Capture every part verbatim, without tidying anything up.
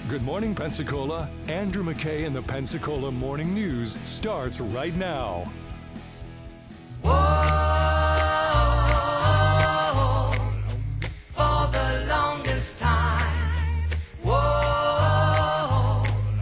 Good morning, Pensacola. Andrew McKay in the Pensacola Morning News starts right now. Whoa, for the longest time. Whoa,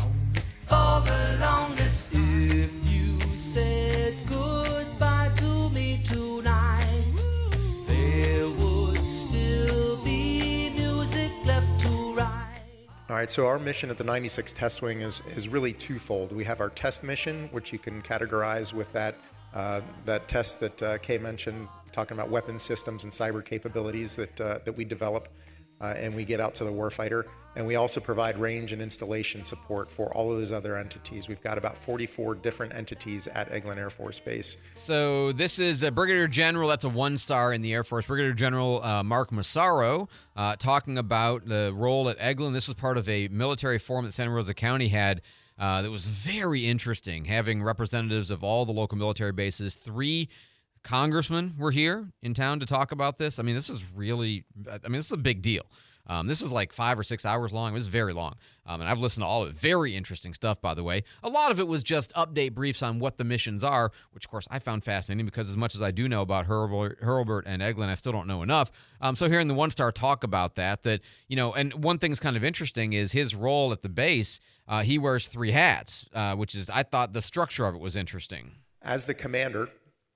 for the longest. If you said goodbye to me tonight, there would still be music left to write. All right, so our mission at the ninety-six Test Wing is, is really twofold. We have our test mission, which you can categorize with that uh, that test that uh, Kay mentioned, talking about weapons systems and cyber capabilities that uh, that we develop uh, and we get out to the warfighter. And we also provide range and installation support for all of those other entities. We've got about forty-four different entities at Eglin Air Force Base. So this is a Brigadier General, that's a one-star in the Air Force, Brigadier General uh, Mark Massaro, uh, talking about the role at Eglin. This is part of a military forum that Santa Rosa County had uh, that was very interesting, having representatives of all the local military bases. Three congressmen were here in town to talk about this. I mean, this is really, I mean, this is a big deal. Um, this is like five or six hours long. It was very long. Um, and I've listened to all of it. Very interesting stuff, by the way. A lot of it was just update briefs on what the missions are, which, of course, I found fascinating because as much as I do know about Hurlburt, Hurlburt and Eglin, I still don't know enough. Um, so hearing the one-star talk about that, that, you know, and one thing's kind of interesting is his role at the base, uh, he wears three hats, uh, which is, I thought the structure of it was interesting. As the commander,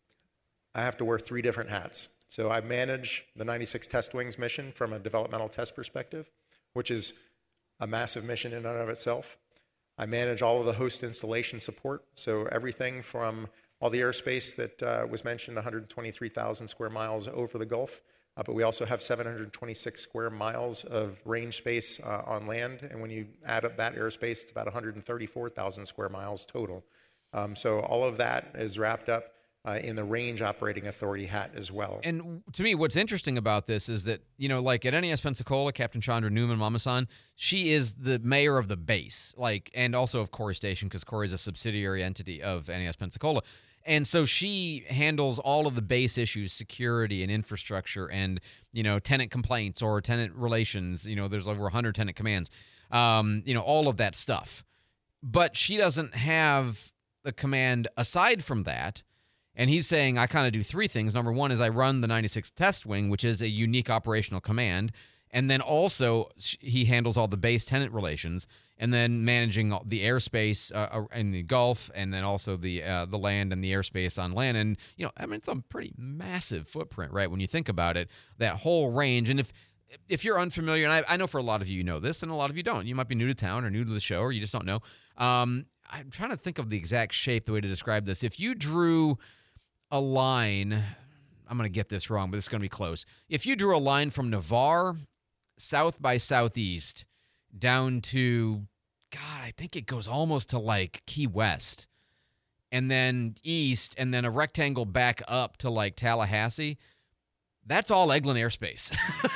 I have to wear three different hats. So I manage the ninety-six Test Wing's mission from a developmental test perspective, which is a massive mission in and of itself. I manage all of the host installation support, so everything from all the airspace that uh, was mentioned, one hundred twenty-three thousand square miles over the Gulf, uh, but we also have seven hundred twenty-six square miles of range space uh, on land, and when you add up that airspace, it's about one hundred thirty-four thousand square miles total. Um, so all of that is wrapped up Uh, in the Range Operating Authority hat as well. And to me, what's interesting about this is that, you know, like at N A S Pensacola, Captain Chandra Newman Mamasan, she is the mayor of the base, like, and also of Corey Station, because Corey is a subsidiary entity of N A S Pensacola. And so she handles all of the base issues, security and infrastructure and, you know, tenant complaints or tenant relations. You know, there's over one hundred tenant commands, um, you know, all of that stuff. But she doesn't have the command aside from that. And he's saying, I kind of do three things. Number one is I run the ninety-sixth Test Wing, which is a unique operational command. And then also he handles all the base tenant relations and then managing the airspace uh, in the Gulf and then also the uh, the land and the airspace on land. And, you know, I mean, it's a pretty massive footprint, right, when you think about it, that whole range. And if if you're unfamiliar, and I, I know for a lot of you, you know this, and a lot of you don't. You might be new to town or new to the show or you just don't know. Um, I'm trying to think of the exact shape, the way to describe this. If you drew a line, I'm going to get this wrong, but it's going to be close. If you drew a line from Navarre, south by southeast, down to, God, I think it goes almost to like Key West, and then east, and then a rectangle back up to like Tallahassee, that's all Eglin airspace.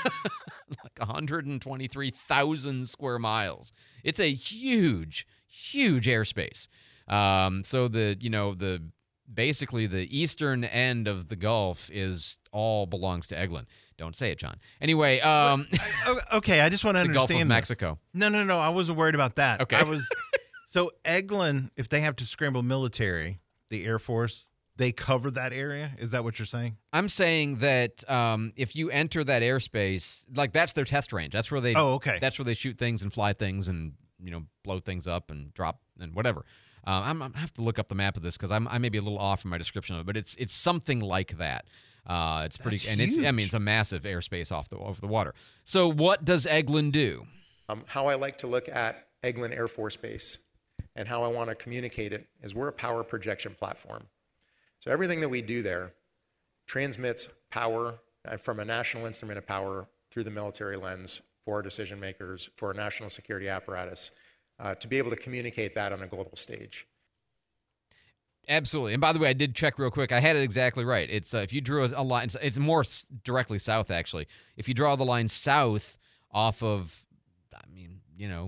Like one hundred twenty-three thousand square miles. It's a huge, huge airspace. Um, so the, you know, the, basically the eastern end of the Gulf is all belongs to Eglin. Don't say it, John. Anyway, um, well, I, okay, I just want to the understand Gulf of this. Mexico. No, no, no. I wasn't worried about that. Okay. I was. So Eglin, if they have to scramble military, the Air Force, they cover that area. Is that what you're saying? I'm saying that um, if you enter that airspace, like that's their test range. That's where they. Oh, okay. That's where they shoot things and fly things and, you know, blow things up and drop and whatever. Uh, I'm, I have to look up the map of this because I may be a little off from my description of it, but it's it's something like that. Uh, it's pretty, That's and it's I mean it's a massive airspace off the off the water. So what does Eglin do? Um, how I like to look at Eglin Air Force Base and how I want to communicate it is we're a power projection platform. So everything that we do there transmits power from a national instrument of power through the military lens for our decision makers, for our national security apparatus. Uh, to be able to communicate that on a global stage. Absolutely. And by the way, I did check real quick. I had it exactly right. It's uh, if you drew a, a line, it's, it's more s- directly south, actually. If you draw the line south off of, I mean, you know,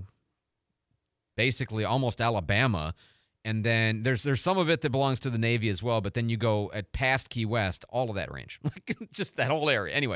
basically almost Alabama, and then there's there's some of it that belongs to the Navy as well, but then you go at past Key West, all of that range, like just that whole area. Anyway,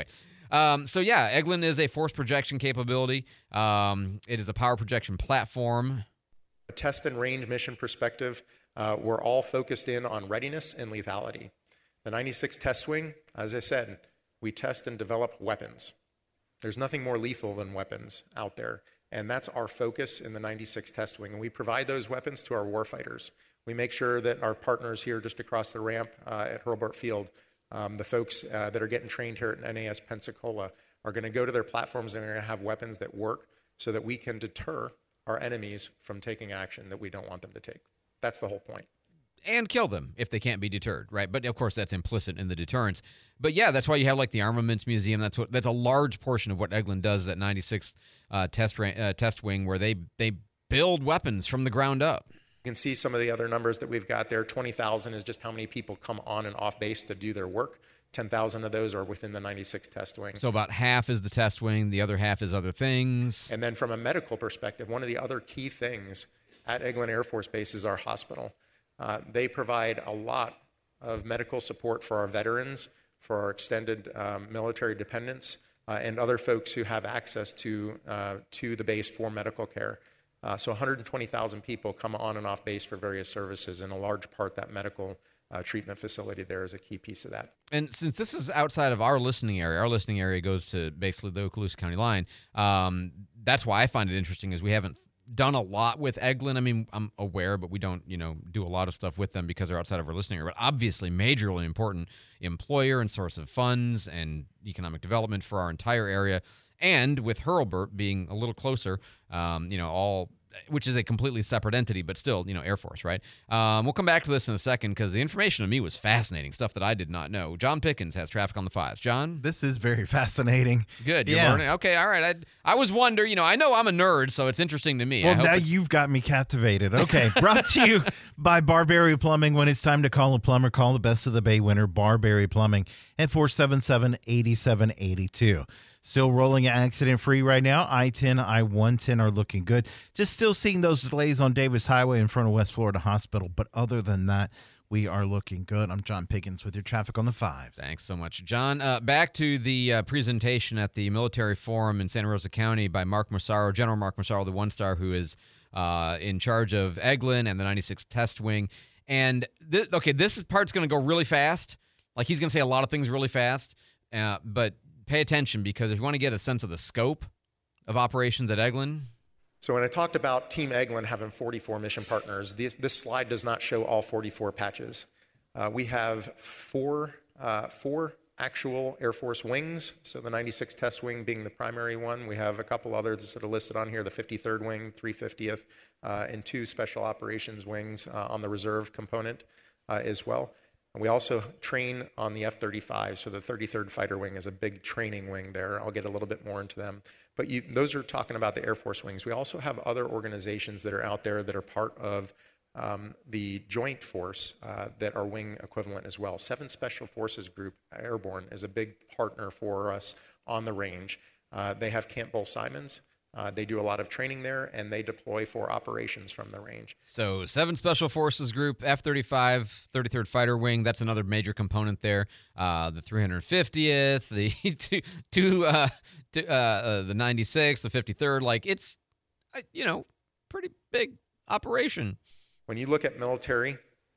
Um, so yeah, Eglin is a force projection capability. Um, it is a power projection platform. A test and range mission perspective, uh, we're all focused in on readiness and lethality. The ninety-six Test Wing, as I said, we test and develop weapons. There's nothing more lethal than weapons out there, and that's our focus in the ninety-six Test Wing, and we provide those weapons to our warfighters. We make sure that our partners here just across the ramp uh, at Hurlburt Field, um, the folks uh, that are getting trained here at N A S Pensacola, are going to go to their platforms and they're going to have weapons that work so that we can deter our enemies from taking action that we don't want them to take. That's the whole point. And kill them if they can't be deterred, right? But of course, that's implicit in the deterrence. But yeah, that's why you have like the Armaments Museum. That's what that's a large portion of what Eglin does at ninety-sixth uh, test ra- uh, test wing, where they they build weapons from the ground up. You can see some of the other numbers that we've got there. twenty thousand is just how many people come on and off base to do their work. ten thousand of those are within the ninety-sixth Test Wing. So about half is the test wing, the other half is other things. And then from a medical perspective, one of the other key things at Eglin Air Force Base is our hospital. Uh, they provide a lot of medical support for our veterans, for our extended um, military dependents, uh, and other folks who have access to, uh, to the base for medical care. Uh, so one hundred twenty thousand people come on and off base for various services, and a large part that medical uh, treatment facility there is a key piece of that. And since this is outside of our listening area, our listening area goes to basically the Okaloosa County line. Um, that's why I find it interesting is we haven't done a lot with Eglin. I mean, I'm aware, but we don't, you know, do a lot of stuff with them because they're outside of our listening area. But obviously, majorly important employer and source of funds and economic development for our entire area. And with Hurlburt being a little closer, um, you know, all which is a completely separate entity, but still, you know, Air Force, right? Um, we'll come back to this in a second because the information to me was fascinating, stuff that I did not know. John Pickens has traffic on the fives. John? This is very fascinating. Good. You're yeah. learning. Okay, all right. I, I was wondering, you know, I know I'm a nerd, so it's interesting to me. Well, I hope now it's- you've got me captivated. Okay, brought to you by Barberry Plumbing. When it's time to call a plumber, call the Best of the Bay winner, Barberry Plumbing, at four seven seven, eight seven eight two. Still rolling accident-free right now. I ten, I one ten are looking good. Just still seeing those delays on Davis Highway in front of West Florida Hospital. But other than that, we are looking good. I'm John Pickens with your traffic on the fives. Thanks so much, John. Uh, back to the uh, presentation at the Military Forum in Santa Rosa County by Mark Massaro, General Mark Massaro, the one-star who is uh, in charge of Eglin and the ninety-sixth Test Wing. And, th- okay, this part's going to go really fast. Like, he's going to say a lot of things really fast, uh, but pay attention because if you want to get a sense of the scope of operations at Eglin. So when I talked about Team Eglin having forty-four mission partners, this, this slide does not show all forty-four patches. Uh, we have four, uh, four actual Air Force wings, so the ninety-sixth Test Wing being the primary one. We have a couple others that are listed on here, the fifty-third Wing, three fiftieth, uh, and two Special Operations Wings uh, on the reserve component uh, as well. And we also train on the F thirty-five, so the thirty-third Fighter Wing is a big training wing there. I'll get a little bit more into them. But you, those are talking about the Air Force wings. We also have other organizations that are out there that are part of um, the Joint Force uh, that are wing equivalent as well. seventh Special Forces Group Airborne is a big partner for us on the range. Uh, they have Camp Bull-Simons. Uh, they do a lot of training there, and they deploy for operations from the range. So seventh Special Forces Group, F thirty-five, thirty-third Fighter Wing, that's another major component there. Uh, the three hundred fiftieth, the two, two, uh, two, uh, uh, the ninety-sixth, the fifty-third. Like, it's, uh, you know, pretty big operation. When you look at military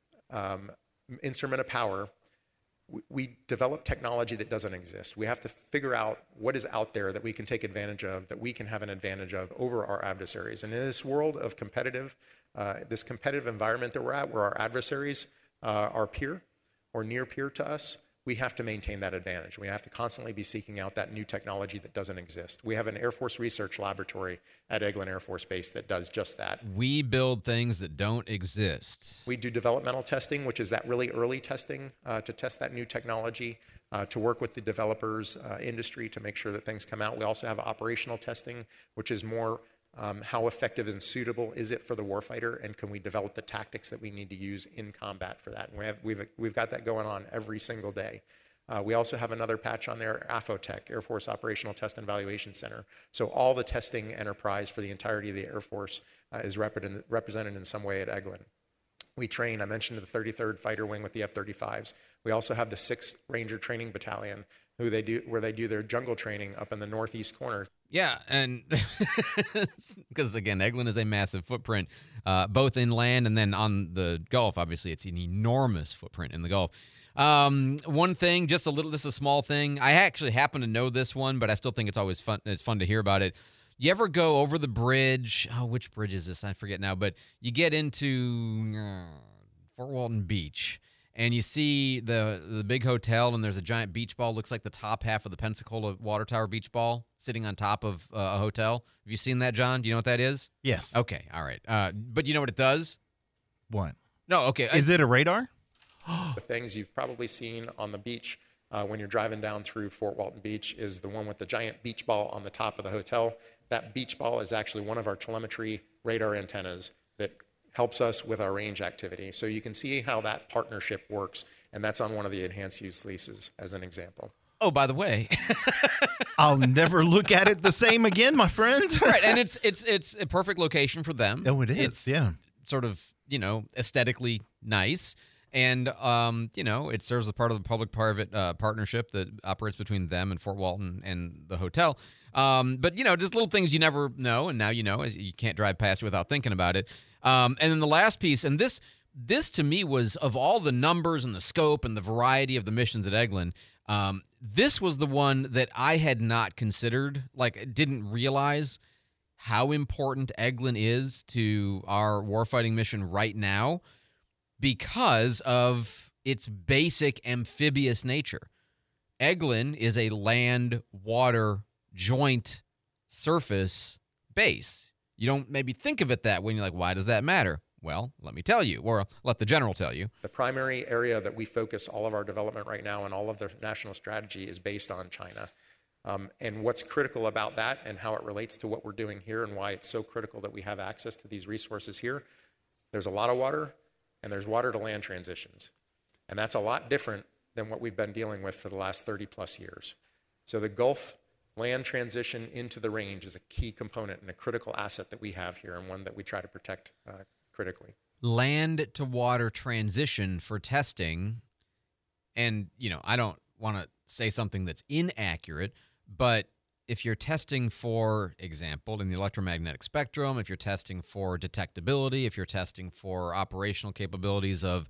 um, instrument of power, we develop technology that doesn't exist. We have to figure out what is out there that we can take advantage of, that we can have an advantage of over our adversaries. And in this world of competitive, uh, this competitive environment that we're at, where our adversaries uh, are peer or near peer to us, we have to maintain that advantage. We have to constantly be seeking out that new technology that doesn't exist. We have an Air Force Research Laboratory at Eglin Air Force Base that does just that. We build things that don't exist. We do developmental testing, which is that really early testing uh, to test that new technology, uh, to work with the developers uh, industry to make sure that things come out. We also have operational testing, which is more um, how effective and suitable is it for the warfighter, and can we develop the tactics that we need to use in combat for that? And we have, we've, we've got that going on every single day. Uh, we also have another patch on there, AFOTech, Air Force Operational Test and Evaluation Center. So all the testing enterprise for the entirety of the Air Force uh, is represented, represented in some way at Eglin. We train, I mentioned the thirty-third Fighter Wing with the F thirty-fives. We also have the sixth Ranger Training Battalion who they do where they do their jungle training up in the northeast corner. Yeah, and because, again, Eglin is a massive footprint, uh, both inland and then on the Gulf. Obviously, it's an enormous footprint in the Gulf. Um, one thing, just a little, this is a small thing. I actually happen to know this one, but I still think it's always fun. It's fun to hear about it. You ever go over the bridge? Oh, which bridge is this? I forget now, but you get into uh, Fort Walton Beach. And you see the the big hotel, and there's a giant beach ball. Looks like the top half of the Pensacola Water Tower beach ball sitting on top of uh, a hotel. Have you seen that, John? Do you know what that is? Yes. Okay, all right. Uh, but you know what it does? What? No, okay. Is it a radar? The things you've probably seen on the beach uh, when you're driving down through Fort Walton Beach is the one with the giant beach ball on the top of the hotel. That beach ball is actually one of our telemetry radar antennas that helps us with our range activity. So you can see how that partnership works, and that's on one of the enhanced use leases as an example. Oh, by the way. I'll never look at it the same again, my friend. Right, and it's it's it's a perfect location for them. Oh, it is, it's yeah. Sort of, you know, aesthetically nice. And, um, you know, it serves as part of the public-private uh, partnership that operates between them and Fort Walton and the hotel. Um, but, you know, just little things you never know, and now you know. You can't drive past it without thinking about it. Um, and then the last piece, and this, this to me was, of all the numbers and the scope and the variety of the missions at Eglin, um, this was the one that I had not considered, like didn't realize how important Eglin is to our warfighting mission right now, because of its basic amphibious nature. Eglin is a land-water joint surface base. You don't maybe think of it that way, and you're like, why does that matter? Well, let me tell you, or let the general tell you. The primary area that we focus all of our development right now and all of the national strategy is based on China. Um, and what's critical about that and how it relates to what we're doing here and why it's so critical that we have access to these resources here, there's a lot of water, and there's water to land transitions. And that's a lot different than what we've been dealing with for the last thirty plus years. So the Gulf land transition into the range is a key component and a critical asset that we have here, and one that we try to protect uh, critically. Land to water transition for testing. And, you know, I don't want to say something that's inaccurate, but if you're testing, for example, in the electromagnetic spectrum, if you're testing for detectability, if you're testing for operational capabilities of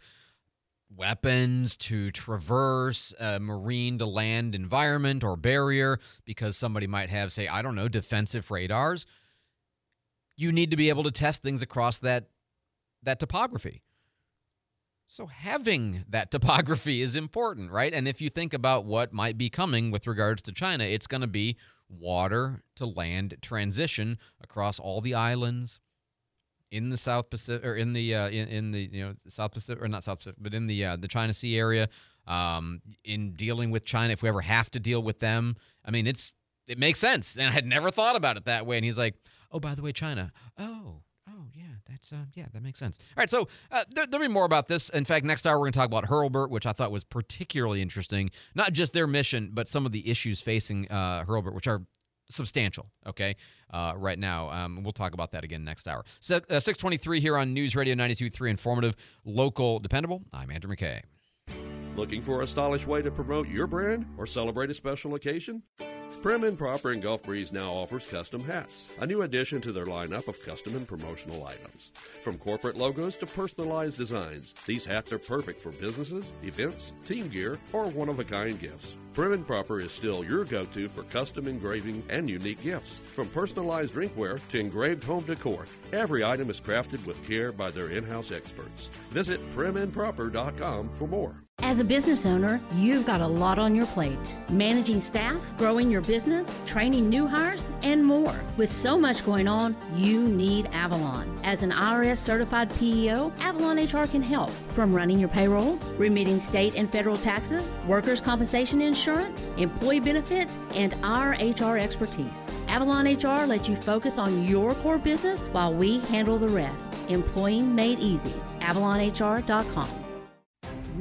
weapons to traverse a marine to land environment or barrier, because somebody might have, say, I don't know, defensive radars, you need to be able to test things across that that topography. So having that topography is important, right? And if you think about what might be coming with regards to China, it's going to be water to land transition across all the islands in the South Pacific, or in the uh, in, in the you know South Pacific, or not South Pacific, but in the uh, the China Sea area. Um, in dealing with China, if we ever have to deal with them, I mean, it's it makes sense. And I had never thought about it that way. And he's like, "Oh, by the way, China. Oh." Oh, yeah, that's uh, yeah, that makes sense. All right, so uh, there, there'll be more about this. In fact, next hour we're going to talk about Hurlburt, which I thought was particularly interesting. Not just their mission, but some of the issues facing uh, Hurlburt, which are substantial, okay, uh, right now. Um, we'll talk about that again next hour. So, uh, six twenty-three here on News Radio ninety-two point three, informative, local, dependable. I'm Andrew McKay. Looking for a stylish way to promote your brand or celebrate a special occasion? Prim and Proper in Gulf Breeze now offers custom hats, a new addition to their lineup of custom and promotional items. From corporate logos to personalized designs, these hats are perfect for businesses, events, team gear, or one-of-a-kind gifts. Prim and Proper is still your go-to for custom engraving and unique gifts. From personalized drinkware to engraved home decor, every item is crafted with care by their in-house experts. Visit prim and proper dot com for more. As a business owner, you've got a lot on your plate. Managing staff, growing your business, training new hires, and more. With so much going on, you need Avalon. As an I R S-certified P E O, Avalon H R can help. From running your payrolls, remitting state and federal taxes, workers' compensation insurance, employee benefits, and our H R expertise. Avalon H R lets you focus on your core business while we handle the rest. Employing made easy. avalon h r dot com.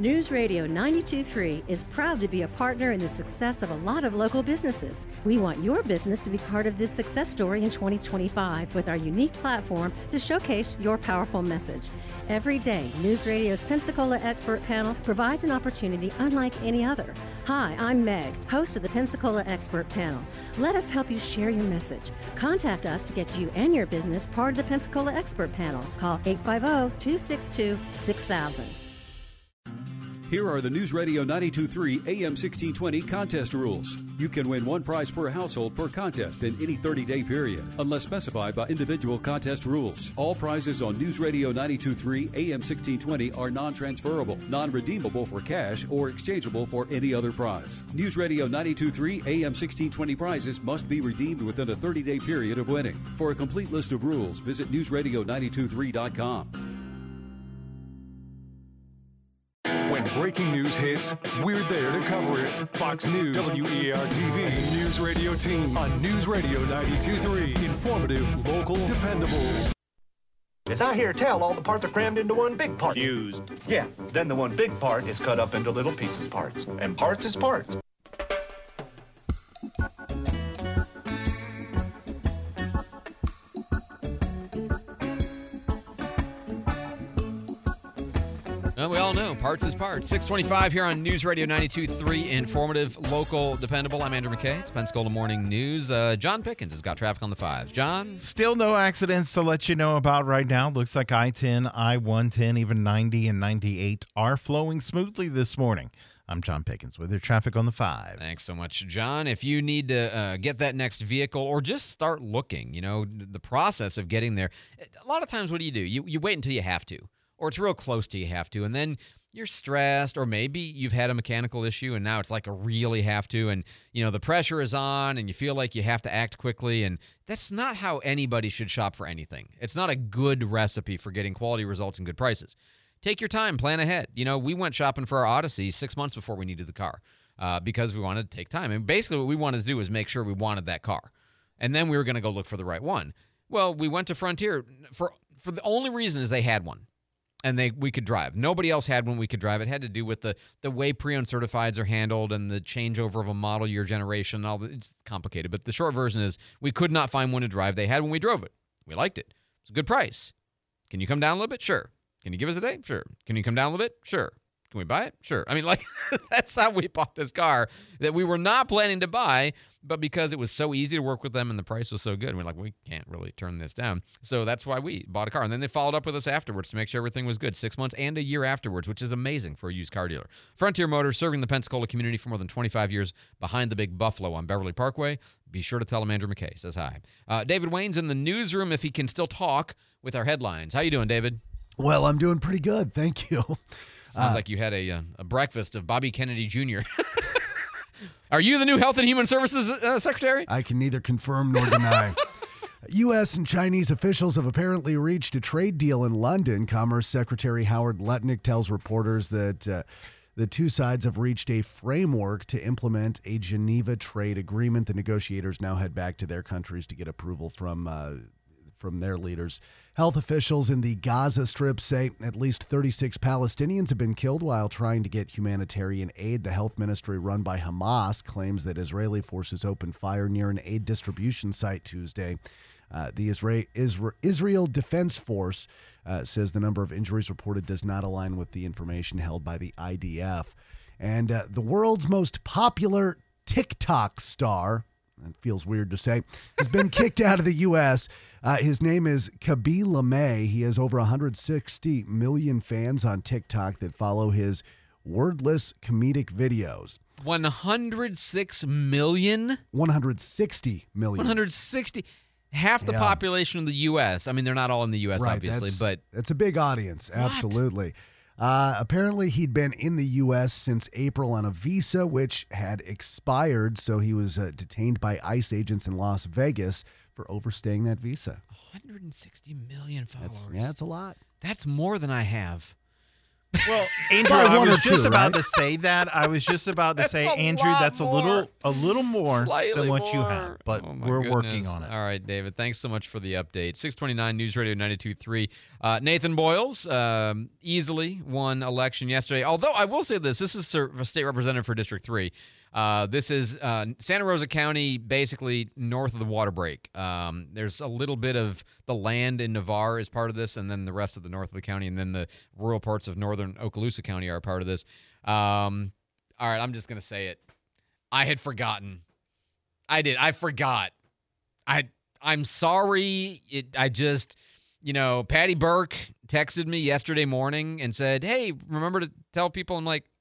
News Radio ninety-two point three is proud to be a partner in the success of a lot of local businesses. We want your business to be part of this success story in twenty twenty-five with our unique platform to showcase your powerful message. Every day, News Radio's Pensacola Expert Panel provides an opportunity unlike any other. Hi, I'm Meg, host of the Pensacola Expert Panel. Let us help you share your message. Contact us to get you and your business part of the Pensacola Expert Panel. Call eight five zero, two six two, six thousand. Here are the News Radio ninety-two point three A M sixteen twenty contest rules. You can win one prize per household per contest in any thirty-day period, unless specified by individual contest rules. All prizes on News Radio ninety-two point three A M sixteen twenty are non-transferable, non-redeemable for cash, or exchangeable for any other prize. News Radio ninety-two point three A M sixteen twenty prizes must be redeemed within a thirty-day period of winning. For a complete list of rules, visit news radio ninety-two point three dot com. When breaking news hits, we're there to cover it. Fox News, W E A R T V, and the News Radio team on News Radio ninety-two point three. Informative, local, dependable. As I hear tell, all the parts are crammed into one big part. Fused. Yeah, then the one big part is cut up into little pieces parts. And parts is parts. Well, we all know parts is parts. six twenty-five here on News Radio ninety-two point three. Informative, local, dependable. I'm Andrew McKay. It's Pensacola Morning News. Uh, John Pickens has got traffic on the fives. John? Still no accidents to let you know about right now. Looks like I ten, I one ten, even ninety and ninety-eight are flowing smoothly this morning. I'm John Pickens with your traffic on the fives. Thanks so much, John. If you need to uh, get that next vehicle or just start looking, you know, the process of getting there, a lot of times what do you do? You, you wait until you have to. Or it's real close to you have to, and then you're stressed, or maybe you've had a mechanical issue, and now it's like a really have to, and you know the pressure is on, and you feel like you have to act quickly, and that's not how anybody should shop for anything. It's not a good recipe for getting quality results and good prices. Take your time, plan ahead. You know, we went shopping for our Odyssey six months before we needed the car uh, because we wanted to take time, and basically what we wanted to do was make sure we wanted that car, and then we were going to go look for the right one. Well, we went to Frontier for for the only reason is they had one. And they we could drive. Nobody else had one we could drive. It had to do with the, the way pre-owned certifieds are handled and the changeover of a model year generation. And all the, it's complicated. But the short version is we could not find one to drive. They had one. We drove it. We liked it. It's a good price. Can you come down a little bit? Sure. Can you give us a day? Sure. Can you come down a little bit? Sure. Can we buy it? Sure. I mean, like, that's how we bought this car that we were not planning to buy, but because it was so easy to work with them and the price was so good, we're like, we can't really turn this down. So that's why we bought a car. And then they followed up with us afterwards to make sure everything was good, six months and a year afterwards, which is amazing for a used car dealer. Frontier Motors, serving the Pensacola community for more than twenty-five years, behind the Big Buffalo on Beverly Parkway. Be sure to tell him Andrew McKay says hi. Uh, David Wayne's in the newsroom if he can still talk with our headlines. How you doing, David? Well, I'm doing pretty good. Thank you. Sounds uh, like you had a, a, a breakfast of Bobby Kennedy Junior Are you the new Health and Human Services uh, Secretary? I can neither confirm nor deny. U S and Chinese officials have apparently reached a trade deal in London. Commerce Secretary Howard Lutnick tells reporters that uh, the two sides have reached a framework to implement a Geneva trade agreement. The negotiators now head back to their countries to get approval from uh, from their leaders. Health officials in the Gaza Strip say at least thirty-six Palestinians have been killed while trying to get humanitarian aid. The health ministry run by Hamas claims that Israeli forces opened fire near an aid distribution site Tuesday. Uh, the Isra- Isra- Israel Defense Force uh, says the number of injuries reported does not align with the information held by the I D F. And uh, the world's most popular TikTok star, it feels weird to say, has been kicked out of the U S Uh, his name is Khaby Lame. He has over one hundred sixty million fans on TikTok that follow his wordless comedic videos. one hundred six million? one hundred sixty million. one hundred sixty. Half the yeah. population of the U S. I mean, they're not all in the U S, right, obviously, that's, but... It's a big audience, absolutely. Uh, apparently, he'd been in the U S since April on a visa, which had expired, so he was uh, detained by ICE agents in Las Vegas for overstaying that visa. one hundred sixty million followers. That's, yeah, it's a lot. That's more than I have. Well, Andrew, By I one was or just two, about right? to say that. I was just about to That's say, a Andrew, lot that's a more. little a little more Slightly than what you more. have, but Oh, my we're goodness. working on it. All right, David. Thanks so much for the update. six twenty-nine News Radio ninety-two point three. Uh, Nathan Boyles um, easily won election yesterday. Although I will say this, this is a state representative for District three. Uh, this is uh, Santa Rosa County, basically north of the water break. Um, there's a little bit of the land in Navarre is part of this, and then the rest of the north of the county, and then the rural parts of northern Okaloosa County are part of this. Um, all right, I'm just going to say it. I had forgotten. I did. I forgot. I, I'm sorry. It, I just, you know, Patty Burke texted me yesterday morning and said, hey, remember to tell people. I'm like,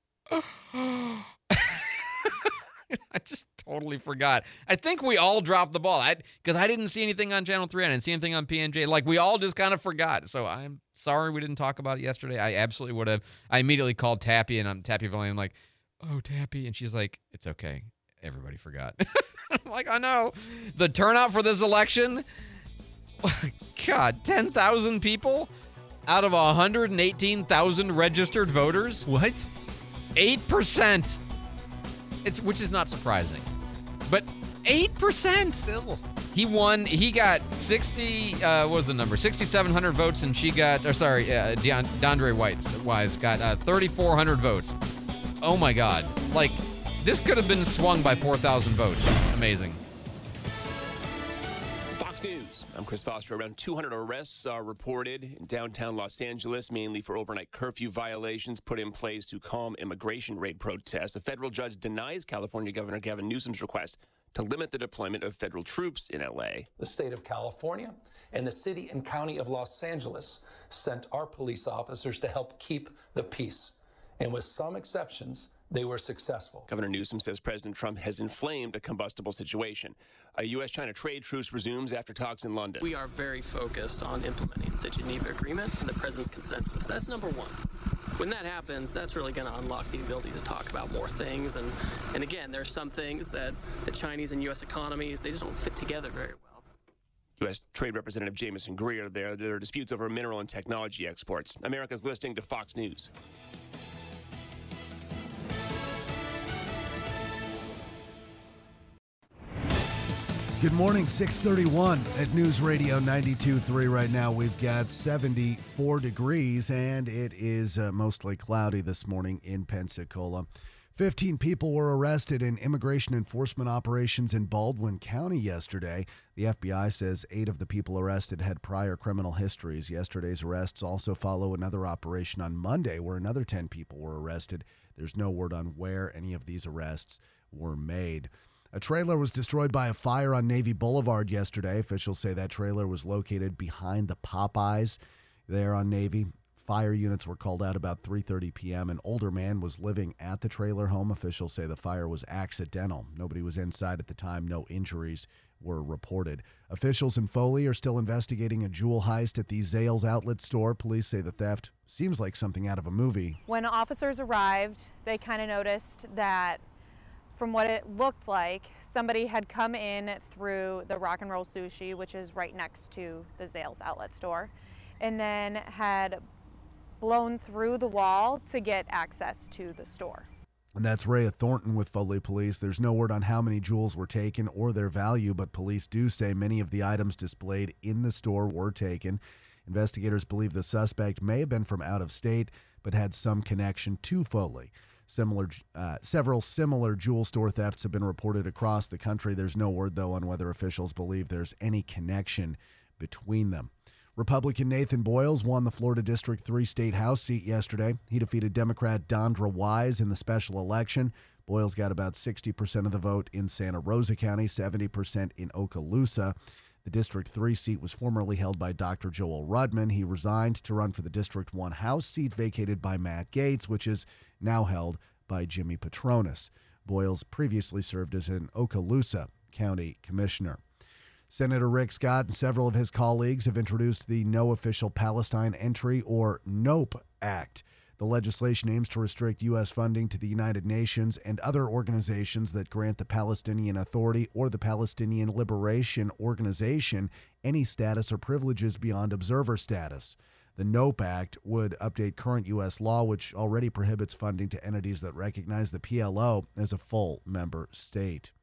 I just totally forgot. I think we all dropped the ball because I, I didn't see anything on Channel three. I didn't see anything on P N J. Like, we all just kind of forgot. So I'm sorry we didn't talk about it yesterday. I absolutely would have. I immediately called Tappy, and I'm Tappy Valley. I'm like, oh, Tappy. And she's like, it's okay. Everybody forgot. I'm like, I know. The turnout for this election, God, ten thousand people out of one hundred eighteen thousand registered voters. What? eight percent. It's which is not surprising, but eight percent still. He won. He got sixty. Uh, what was the number? sixty-seven hundred votes, and she got. Or sorry, uh, Deon, Dondre White's Wise got uh, thirty-four hundred votes. Oh my God! Like, this could have been swung by four thousand votes. Amazing. Fox News. I'm Chris Foster. Around two hundred arrests are reported in downtown Los Angeles, mainly for overnight curfew violations put in place to calm immigration raid protests. A federal judge denies California Governor Gavin Newsom's request to limit the deployment of federal troops in L A. The state of California and the city and county of Los Angeles sent our police officers to help keep the peace. And with some exceptions, they were successful. Governor Newsom says President Trump has inflamed a combustible situation. A U S China trade truce resumes after talks in London. We are very focused on implementing the Geneva Agreement and the President's consensus. That's number one. When that happens, that's really going to unlock the ability to talk about more things. And, and again, there's some things that the Chinese and U S economies, they just don't fit together very well. U S Trade Representative Jameson Greer there. There are disputes over mineral and technology exports. America's listening to Fox News. Good morning, six thirty-one at News Radio ninety-two point three. Right now we've got seventy-four degrees, and it is uh, mostly cloudy this morning in Pensacola. fifteen people were arrested in immigration enforcement operations in Baldwin County yesterday. The F B I says eight of the people arrested had prior criminal histories. Yesterday's arrests also follow another operation on Monday where another ten people were arrested. There's no word on where any of these arrests were made. A trailer was destroyed by a fire on Navy Boulevard yesterday. Officials say that trailer was located behind the Popeyes there on Navy. Fire units were called out about three thirty p.m. An older man was living at the trailer home. Officials say the fire was accidental. Nobody was inside at the time. No injuries were reported. Officials in Foley are still investigating a jewel heist at the Zales outlet store. Police say the theft seems like something out of a movie. When officers arrived, they kind of noticed that from what it looked like, somebody had come in through the Rock and Roll Sushi, which is right next to the Zales outlet store, and then had blown through the wall to get access to the store. And that's Rhea Thornton with Foley Police. There's no word on how many jewels were taken or their value, but police do say many of the items displayed in the store were taken. Investigators believe the suspect may have been from out of state, but had some connection to Foley. Similar, uh, several similar jewel store thefts have been reported across the country. There's no word, though, on whether officials believe there's any connection between them. Republican Nathan Boyles won the Florida District three State House seat yesterday. He defeated Democrat Dondra Wise in the special election. Boyles got about sixty percent of the vote in Santa Rosa County, seventy percent in Okaloosa. The District three seat was formerly held by Doctor Joel Rudman. He resigned to run for the District one House seat vacated by Matt Gaetz, which is now held by Jimmy Petronis. Boyles previously served as an Okaloosa County Commissioner. Senator Rick Scott and several of his colleagues have introduced the No Official Palestine Entry, or NOPE, Act. The legislation aims to restrict U S funding to the United Nations and other organizations that grant the Palestinian Authority or the Palestinian Liberation Organization any status or privileges beyond observer status. The NOPE Act would update current U S law, which already prohibits funding to entities that recognize the P L O as a full member state.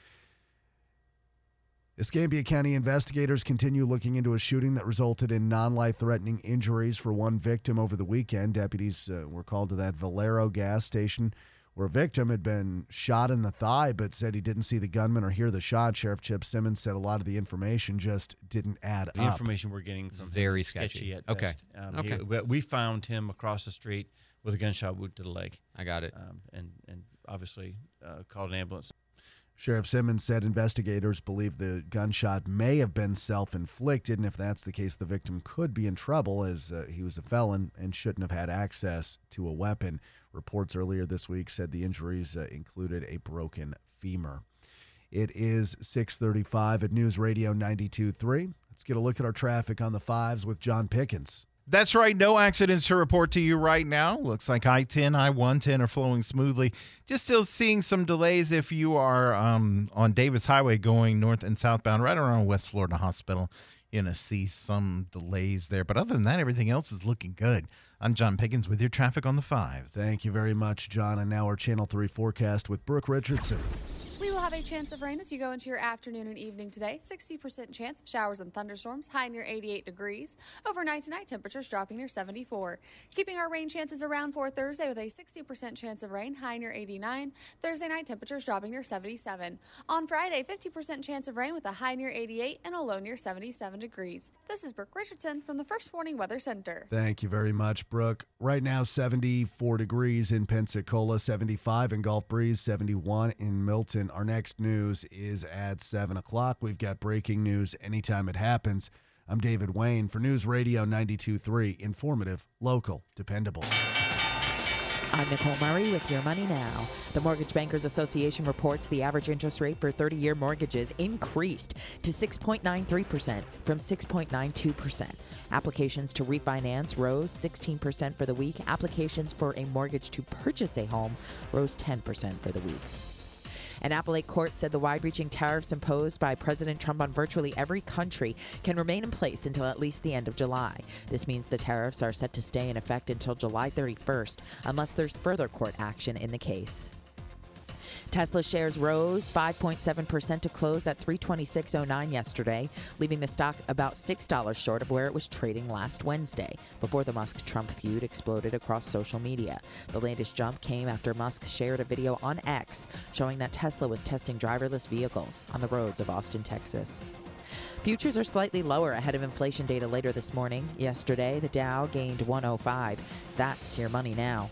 Escambia County investigators continue looking into a shooting that resulted in non-life-threatening injuries for one victim over the weekend. Deputies uh, were called to that Valero gas station where a victim had been shot in the thigh but said he didn't see the gunman or hear the shot. Sheriff Chip Simmons said a lot of the information just didn't add the up. information we're getting from very him is sketchy. sketchy. At Okay. best. Um, Okay. he- we- we found him across the street with a gunshot wound to the leg. I got it. Um, and, and obviously uh, called an ambulance. Sheriff Simmons said investigators believe the gunshot may have been self-inflicted, and if that's the case, the victim could be in trouble as uh, he was a felon and shouldn't have had access to a weapon. Reports earlier this week said the injuries uh, included a broken femur. It is six thirty-five at News Radio ninety-two point three. Let's get a look at our traffic on the fives with John Pickens. That's right. No accidents to report to you right now. Looks like I ten, I one ten are flowing smoothly. Just still seeing some delays if you are um, on Davis Highway going north and southbound right around West Florida Hospital. You're going to see some delays there. But other than that, everything else is looking good. I'm John Pickens with your traffic on the fives. Thank you very much, John. And now our Channel three forecast with Brooke Richardson. We will have a chance of rain as you go into your afternoon and evening today. sixty percent chance of showers and thunderstorms, high near eighty-eight degrees. Overnight tonight, temperatures dropping near seventy-four. Keeping our rain chances around for Thursday with a sixty percent chance of rain, high near eighty-nine. Thursday night, temperatures dropping near seventy-seven. On Friday, fifty percent chance of rain with a high near eighty-eight and a low near seventy-seven degrees. This is Brooke Richardson from the First Warning Weather Center. Thank you very much, Brooke. Right now, seventy-four degrees in Pensacola, seventy-five in Gulf Breeze, seventy-one in Milton. Our next news is at seven o'clock. We've got breaking news anytime it happens. I'm David Wayne for News Radio ninety-two point three. Informative, local, dependable. I'm Nicole Murray with Your Money Now. The Mortgage Bankers Association reports the average interest rate for thirty-year mortgages increased to six point nine three percent from six point nine two percent. Applications to refinance rose sixteen percent for the week. Applications for a mortgage to purchase a home rose ten percent for the week. An appellate court said the wide-reaching tariffs imposed by President Trump on virtually every country can remain in place until at least the end of July. This means the tariffs are set to stay in effect until July thirty-first, unless there's further court action in the case. Tesla shares rose five point seven percent to close at three twenty-six oh nine yesterday, leaving the stock about six dollars short of where it was trading last Wednesday, before the Musk-Trump feud exploded across social media. The latest jump came after Musk shared a video on X showing that Tesla was testing driverless vehicles on the roads of Austin, Texas. Futures are slightly lower ahead of inflation data later this morning. Yesterday, the Dow gained one oh five. That's Your Money Now.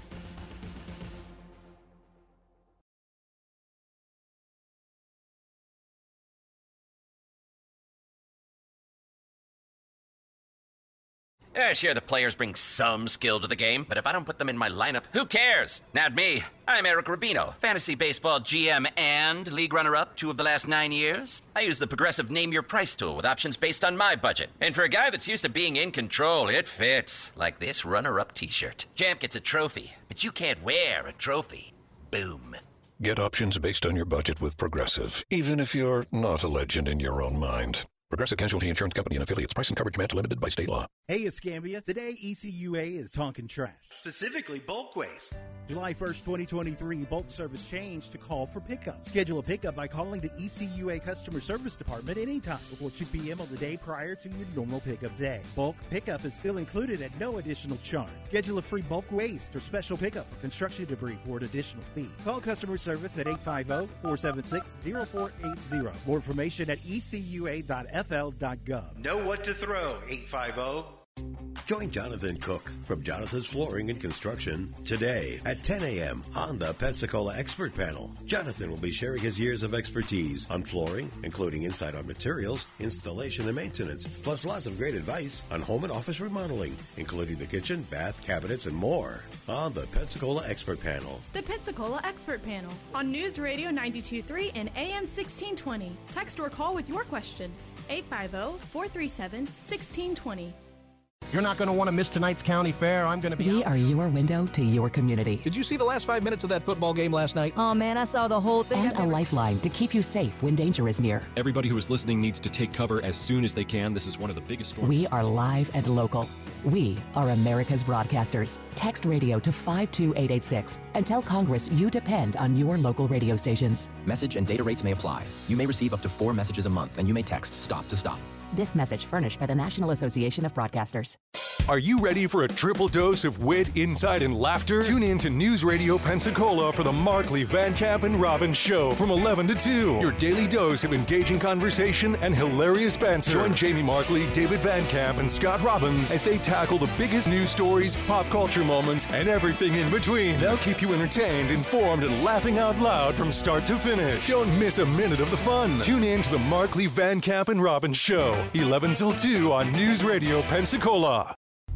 Yeah, sure, the players bring some skill to the game, but if I don't put them in my lineup, who cares? Not me. I'm Eric Rubino, fantasy baseball G M and league runner-up two of the last nine years. I use the Progressive Name Your Price tool with options based on my budget. And for a guy that's used to being in control, it fits. Like this runner-up t-shirt. Champ gets a trophy, but you can't wear a trophy. Boom. Get options based on your budget with Progressive, even if you're not a legend in your own mind. Progressive Casualty Insurance Company and affiliates. Price and coverage match limited by state law. Hey, Escambia. Today, E C U A is talking trash, specifically bulk waste. July first, twenty twenty-three, bulk service changed to call for pickup. Schedule a pickup by calling the E C U A Customer Service Department anytime before two p.m. on the day prior to your normal pickup day. Bulk pickup is still included at no additional charge. Schedule a free bulk waste or special pickup for construction debris for an additional fee. Call customer service at eight five zero, four seven six, zero four eight zero. More information at e c u a dot f l dot gov. Know what to throw, eight five zero. Join Jonathan Cook from Jonathan's Flooring and Construction today at ten a.m. on the Pensacola Expert Panel. Jonathan will be sharing his years of expertise on flooring, including insight on materials, installation, and maintenance, plus lots of great advice on home and office remodeling, including the kitchen, bath, cabinets, and more on the Pensacola Expert Panel. The Pensacola Expert Panel on News Radio ninety-two point three and A M sixteen twenty. Text or call with your questions. eight five zero, four three seven, one six two zero. You're not going to want to miss tonight's county fair. I'm going to be We out. are your window to your community. Did you see the last five minutes of that football game last night? Oh, man, I saw the whole thing. And a lifeline to keep you safe when danger is near. Everybody who is listening needs to take cover as soon as they can. This is one of the biggest storms. We are live and local. We are America's broadcasters. Text radio to five two eight eight six and tell Congress you depend on your local radio stations. Message and data rates may apply. You may receive up to four messages a month, and you may text STOP to STOP. This message furnished by the National Association of Broadcasters. Are you ready for a triple dose of wit, insight, and laughter? Tune in to News Radio Pensacola for the Markley, Van Camp, and Robbins Show from eleven to two. Your daily dose of engaging conversation and hilarious banter. Join Jamie Markley, David Van Camp, and Scott Robbins as they tackle the biggest news stories, pop culture moments, and everything in between. They'll keep you entertained, informed, and laughing out loud from start to finish. Don't miss a minute of the fun. Tune in to the Markley, Van Camp, and Robbins Show, eleven till two on News Radio Pensacola.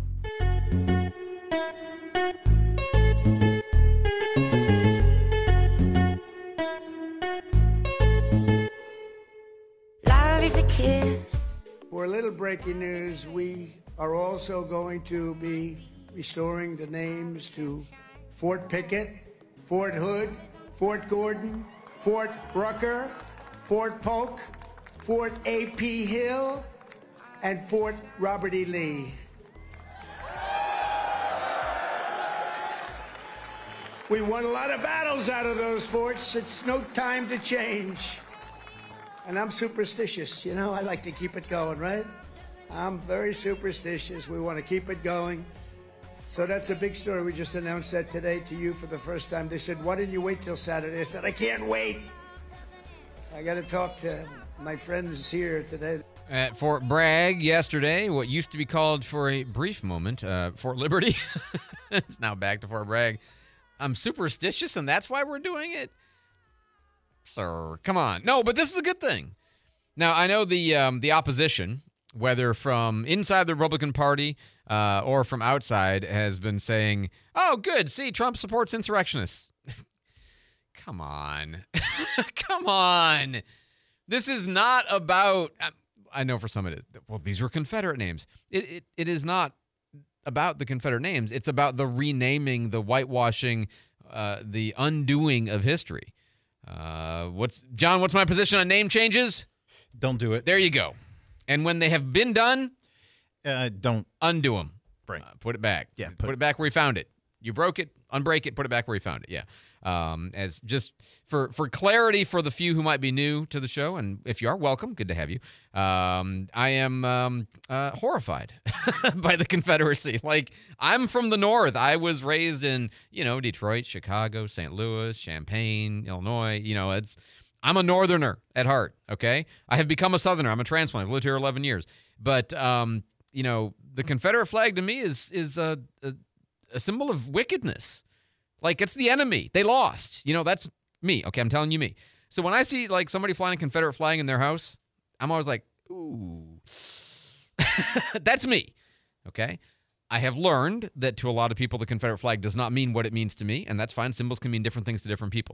Love is a kiss. For a little breaking news, we are also going to be restoring the names to Fort Pickett, Fort Hood, Fort Gordon, Fort Rucker, Fort Polk, Fort A P Hill, and Fort Robert E. Lee. We won a lot of battles out of those forts. It's no time to change. And I'm superstitious, you know, I like to keep it going, right? I'm very superstitious. We want to keep it going. So that's a big story. We just announced that today to you for the first time. They said, why didn't you wait till Saturday? I said, I can't wait. I got to talk to my friends here today. At Fort Bragg yesterday, what used to be called for a brief moment, uh, Fort Liberty. It's now back to Fort Bragg. I'm superstitious, and that's why we're doing it? Sir, come on. No, but this is a good thing. Now, I know the um, the opposition, whether from inside the Republican Party uh, or from outside, has been saying, oh, good, see, Trump supports insurrectionists. Come on. Come on. This is not about, I know for some it is, well, these were Confederate names. It, it It is not about the Confederate names. It's about the renaming, the whitewashing, uh, the undoing of history. Uh, what's John, what's my position on name changes? Don't do it. There you go. And when they have been done, uh, don't undo them. Right. Uh, put it back. Yeah. Put, put it back where you found it. You broke it, unbreak it, put it back where you found it. Yeah. Um, as just for, for clarity for the few who might be new to the show, and if you are, welcome. Good to have you. Um, I am um, uh, horrified by the Confederacy. Like, I'm from the North. I was raised in, you know, Detroit, Chicago, Saint Louis, Champaign, Illinois. You know, it's I'm a Northerner at heart, okay? I have become a Southerner. I'm a transplant. I've lived here eleven years. But, um, you know, the Confederate flag to me is is a, a a symbol of wickedness. Like, it's the enemy. They lost. You know, that's me. Okay, I'm telling you me. So when I see, like, somebody flying a Confederate flag in their house, I'm always like, ooh. That's me. Okay? I have learned that to a lot of people, the Confederate flag does not mean what it means to me, and that's fine. Symbols can mean different things to different people.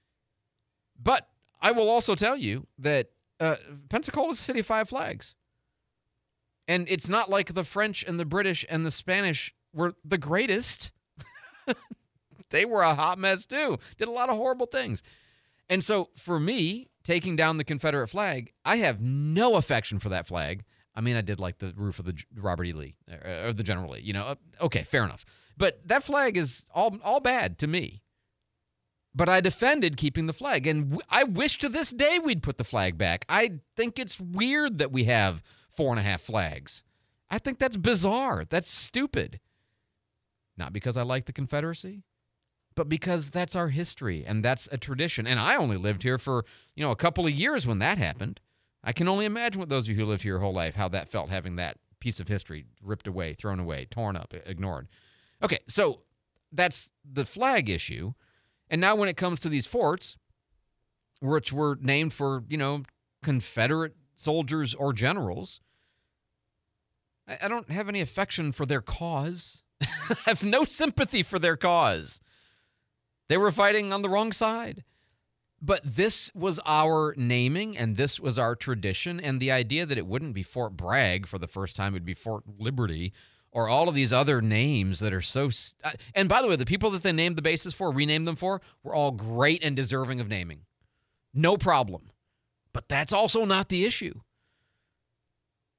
But I will also tell you that uh, Pensacola is a city of five flags. And it's not like the French and the British and the Spanish were the greatest. They were a hot mess too. Did a lot of horrible things. And so for me, taking down the Confederate flag, I have no affection for that flag. I mean, I did like the roof of the Robert E. Lee, or the General Lee, you know. Okay, fair enough. But that flag is all, all bad to me. But I defended keeping the flag. And w- I wish to this day we'd put the flag back. I think it's weird that we have four and a half flags. I think that's bizarre. That's stupid. Not because I like the Confederacy, but because that's our history and that's a tradition. And I only lived here for, you know, a couple of years when that happened. I can only imagine what those of you who lived here your whole life, how that felt, having that piece of history ripped away, thrown away, torn up, ignored. Okay, so that's the flag issue. And now when it comes to these forts, which were named for, you know, Confederate soldiers or generals, I, I don't have any affection for their cause. I have no sympathy for their cause. They were fighting on the wrong side. But this was our naming, and this was our tradition, and the idea that it wouldn't be Fort Bragg for the first time, it would be Fort Liberty, or all of these other names that are so... St- and by the way, the people that they named the bases for, renamed them for, were all great and deserving of naming. No problem. But that's also not the issue.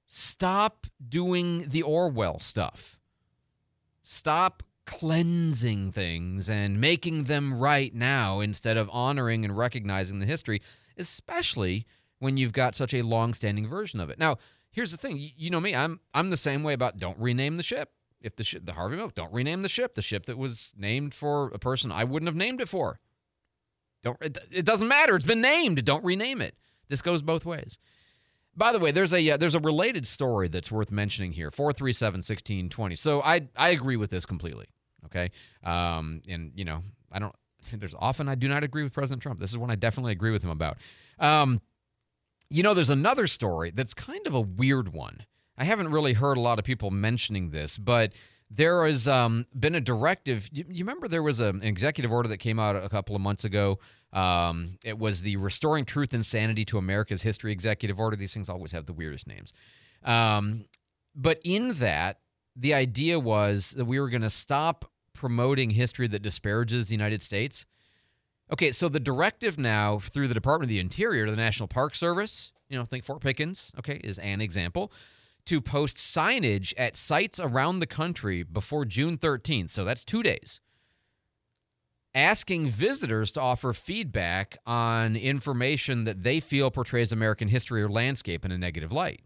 Stop doing the Orwell stuff. Stop cleansing things and making them right now instead of honoring and recognizing the history, especially when you've got such a long-standing version of it. Now, here's the thing. You, you know me. I'm I'm the same way about don't rename the ship. If the ship, the Harvey Milk, don't rename the ship. The ship that was named for a person I wouldn't have named it for. Don't. It, it doesn't matter. It's been named. Don't rename it. This goes both ways. By the way, there's a uh, there's a related story that's worth mentioning here. four three seven, one six two zero. So I I agree with this completely. Okay, um, and you know I don't. There's often I do not agree with President Trump. This is one I definitely agree with him about. Um, you know, there's another story that's kind of a weird one. I haven't really heard a lot of people mentioning this, but there has um, been a directive. You, you remember there was a, an executive order that came out a couple of months ago. Um, it was the Restoring Truth and Sanity to America's History Executive Order. These things always have the weirdest names. Um, but in that, the idea was that we were going to stop promoting history that disparages the United States. Okay, so the directive now through the Department of the Interior to the National Park Service, you know, think Fort Pickens, okay, is an example, to post signage at sites around the country before June thirteenth, so that's two days, asking visitors to offer feedback on information that they feel portrays American history or landscape in a negative light.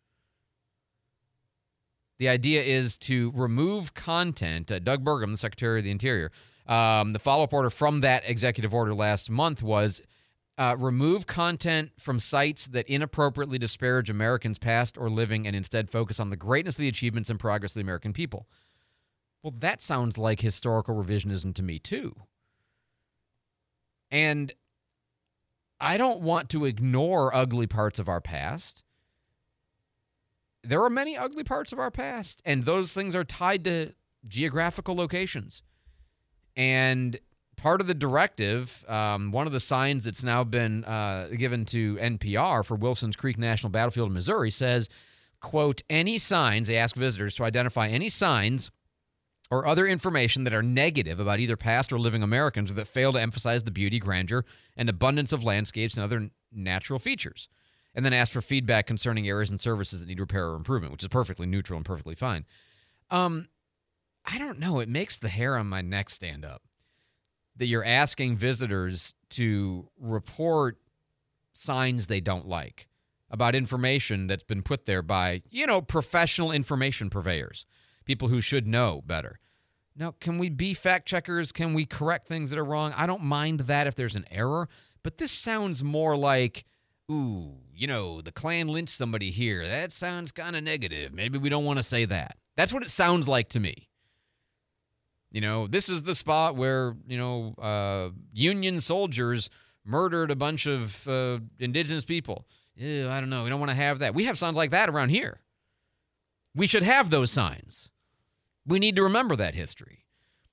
The idea is to remove content. Uh, Doug Burgum, the Secretary of the Interior, um, the follow-up order from that executive order last month was uh, remove content from sites that inappropriately disparage Americans past or living and instead focus on the greatness of the achievements and progress of the American people. Well, that sounds like historical revisionism to me, too. And I don't want to ignore ugly parts of our past. There are many ugly parts of our past, and those things are tied to geographical locations. And part of the directive, um, one of the signs that's now been uh, given to N P R for Wilson's Creek National Battlefield in Missouri says, quote, any signs, they ask visitors to identify any signs or other information that are negative about either past or living Americans or that fail to emphasize the beauty, grandeur, and abundance of landscapes and other natural features. And then ask for feedback concerning areas and services that need repair or improvement, which is perfectly neutral and perfectly fine. Um, I don't know. It makes the hair on my neck stand up that you're asking visitors to report signs they don't like about information that's been put there by, you know, professional information purveyors, people who should know better. Now, can we be fact checkers? Can we correct things that are wrong? I don't mind that if there's an error, but this sounds more like, ooh, you know, the Klan lynched somebody here. That sounds kind of negative. Maybe we don't want to say that. That's what it sounds like to me. You know, this is the spot where, you know, uh, Union soldiers murdered a bunch of uh, indigenous people. Ew, I don't know. We don't want to have that. We have signs like that around here. We should have those signs. We need to remember that history.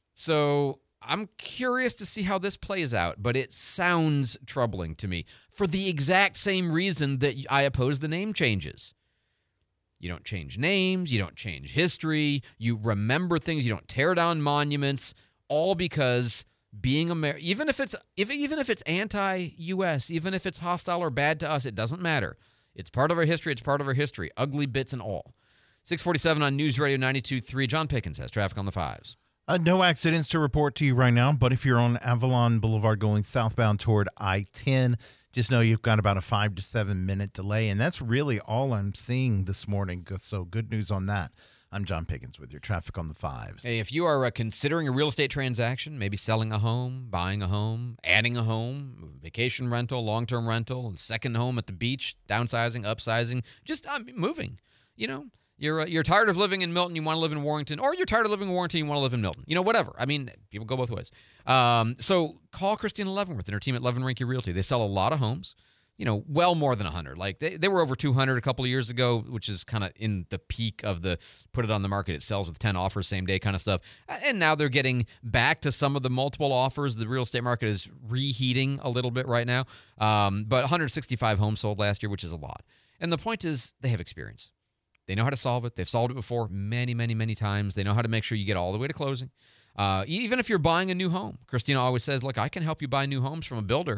So I'm curious to see how this plays out, but it sounds troubling to me for the exact same reason that I oppose the name changes. You don't change names, you don't change history, you remember things, you don't tear down monuments, all because being American, even if it's if even if it's anti-U S, even if it's hostile or bad to us, it doesn't matter. It's part of our history, it's part of our history, ugly bits and all. six forty-seven on News Radio ninety-two point three. John Pickens has traffic on the fives. Uh, no accidents to report to you right now, but if you're on Avalon Boulevard going southbound toward I ten, just know you've got about a five to seven minute delay, and that's really all I'm seeing this morning, so good news on that. I'm John Pickens with your traffic on the fives. Hey, if you are uh, considering a real estate transaction, maybe selling a home, buying a home, adding a home, vacation rental, long-term rental, second home at the beach, downsizing, upsizing, just uh, moving, you know, You're uh, you're tired of living in Milton, you want to live in Warrington, or you're tired of living in Warrington, you want to live in Milton. You know, whatever. I mean, people go both ways. Um, so call Christina Leavenworth and her team at Levin Rinke Realty. They sell a lot of homes, you know, well more than one hundred. Like, they, they were over two hundred a couple of years ago, which is kind of in the peak of the put it on the market. It sells with ten offers, same day kind of stuff. And now they're getting back to some of the multiple offers. The real estate market is reheating a little bit right now. Um, but one hundred sixty-five homes sold last year, which is a lot. And the point is, they have experience. They know how to solve it. They've solved it before many, many, many times. They know how to make sure you get all the way to closing. Uh, even if you're buying a new home, Christina always says, look, I can help you buy new homes from a builder.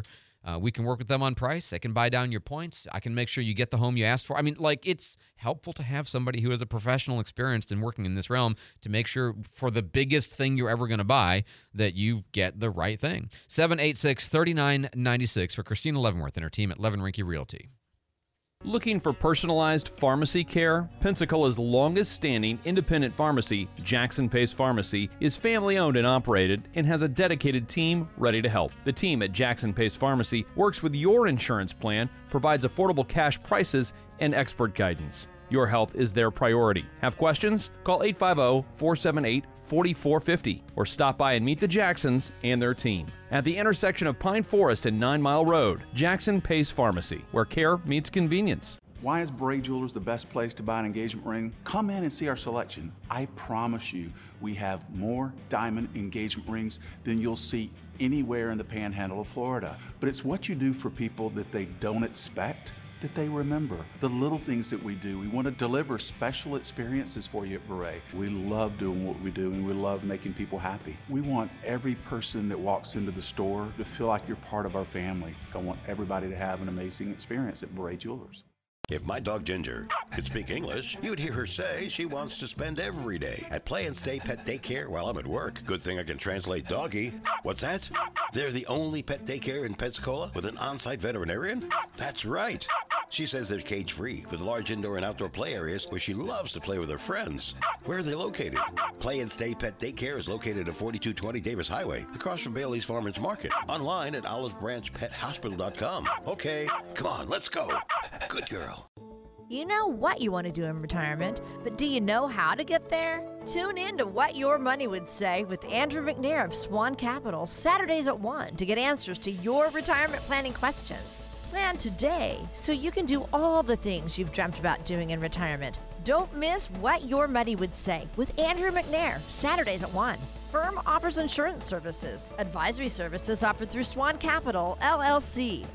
Uh, we can work with them on price. They can buy down your points. I can make sure you get the home you asked for. I mean, like, it's helpful to have somebody who has a professional experience in working in this realm to make sure for the biggest thing you're ever going to buy that you get the right thing. seven eight six, three nine nine six for Christina Leavenworth and her team at Levin Rinke Realty. Looking for personalized pharmacy care? Pensacola's longest-standing independent pharmacy, Jackson Pace Pharmacy, is family-owned and operated and has a dedicated team ready to help. The team at Jackson Pace Pharmacy works with your insurance plan, provides affordable cash prices, and expert guidance. Your health is their priority. Have questions? Call eight five zero, four seven eight, four four five zero or stop by and meet the Jacksons and their team. At the intersection of Pine Forest and Nine Mile Road, Jackson Pace Pharmacy, where care meets convenience. Why is Bray Jewelers the best place to buy an engagement ring? Come in and see our selection. I promise you, we have more diamond engagement rings than you'll see anywhere in the panhandle of Florida. But it's what you do for people that they don't expect that they remember. The little things that we do. We want to deliver special experiences for you at Beret. We love doing what we do, and we love making people happy. We want every person that walks into the store to feel like you're part of our family. I want everybody to have an amazing experience at Beret Jewelers. If my dog Ginger could speak English, you'd hear her say she wants to spend every day at Play and Stay Pet Daycare while I'm at work. Good thing I can translate doggy. What's that? They're the only pet daycare in Pensacola with an on-site veterinarian? That's right. She says they're cage-free with large indoor and outdoor play areas where she loves to play with her friends. Where are they located? Play and Stay Pet Daycare is located at forty-two twenty Davis Highway, across from Bailey's Farmers Market. Online at olive branch pet hospital dot com. Okay, come on, let's go. Good girl. You know what you want to do in retirement, but do you know how to get there? Tune in to What Your Money Would Say with Andrew McNair of Swan Capital, Saturdays at one, to get answers to your retirement planning questions. Plan today so you can do all the things you've dreamt about doing in retirement. Don't miss What Your Money Would Say with Andrew McNair, Saturdays at one. Firm offers insurance services. Advisory services offered through Swan Capital, L L C.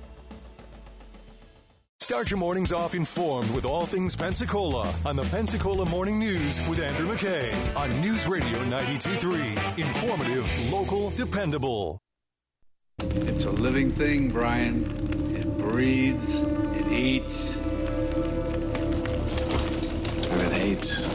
Start your mornings off informed with all things Pensacola on the Pensacola Morning News with Andrew McKay on News Radio ninety-two point three. Informative, local, dependable. It's a living thing, Brian. It breathes, it eats, and it hates.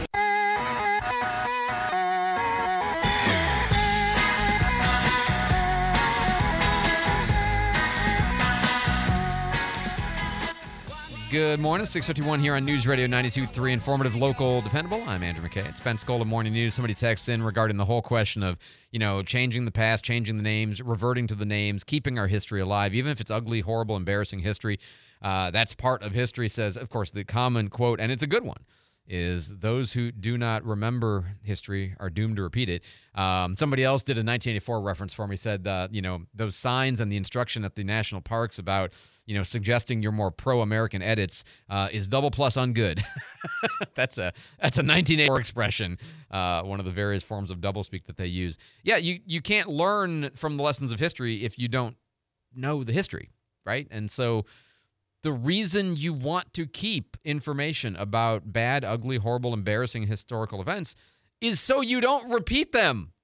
Good morning, six fifty-one here on News Radio ninety-two point three, informative, local, dependable. I'm Andrew McKay. It's Pensacola Morning News. Somebody texts in regarding the whole question of, you know, changing the past, changing the names, reverting to the names, keeping our history alive, even if it's ugly, horrible, embarrassing history. Uh, that's part of history, says, of course, the common quote, and it's a good one, is those who do not remember history are doomed to repeat it. Um, somebody else did a nineteen eighty-four reference for me, said, uh, you know, those signs and the instruction at the national parks about, you know, suggesting you're more pro-American edits uh, is double plus ungood. that's a that's a nineteen eighty-four expression, uh, one of the various forms of doublespeak that they use. Yeah, you, you can't learn from the lessons of history if you don't know the history, right? And so the reason you want to keep information about bad, ugly, horrible, embarrassing historical events is so you don't repeat them.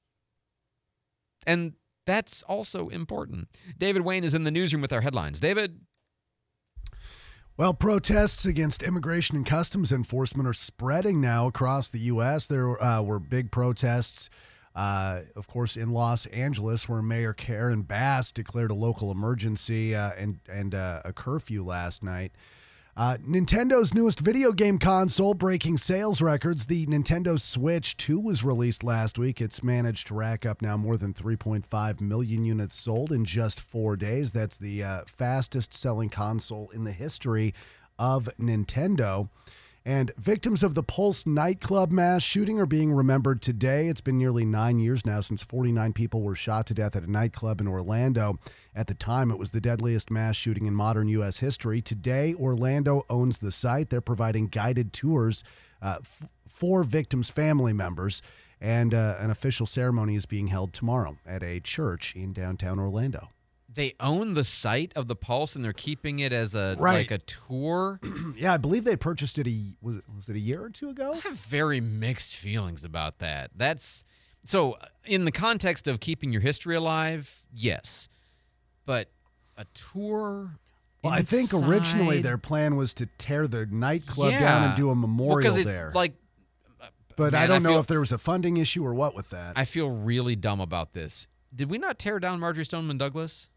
And that's also important. David Wayne is in the newsroom with our headlines. David? Well, protests against immigration and customs enforcement are spreading now across the U S There uh, were big protests, uh, of course, in Los Angeles, where Mayor Karen Bass declared a local emergency uh, and, and uh, a curfew last night. Uh, Nintendo's newest video game console breaking sales records. The Nintendo Switch two was released last week. It's managed to rack up now more than three point five million units sold in just four days. That's the uh, fastest selling console in the history of Nintendo. And victims of the Pulse nightclub mass shooting are being remembered today. It's been nearly nine years now since forty-nine people were shot to death at a nightclub in Orlando. At the time, it was the deadliest mass shooting in modern U S history. Today, Orlando owns the site. They're providing guided tours uh, f- for victims' family members. And uh, an official ceremony is being held tomorrow at a church in downtown Orlando. They own the site of the Pulse, and they're keeping it as a Right. like a tour. Yeah, I believe they purchased it a was, it was it a year or two ago? I have very mixed feelings about that. That's so in the context of keeping your history alive, yes. but a tour. Well, I think originally inside- their plan was to tear the nightclub Yeah. down and do a Well, memorial 'cause it, there. Like, but man, I don't know feel- if there was a funding issue or what with that. I feel really dumb about this. Did we not tear down Marjorie Stoneman Douglas?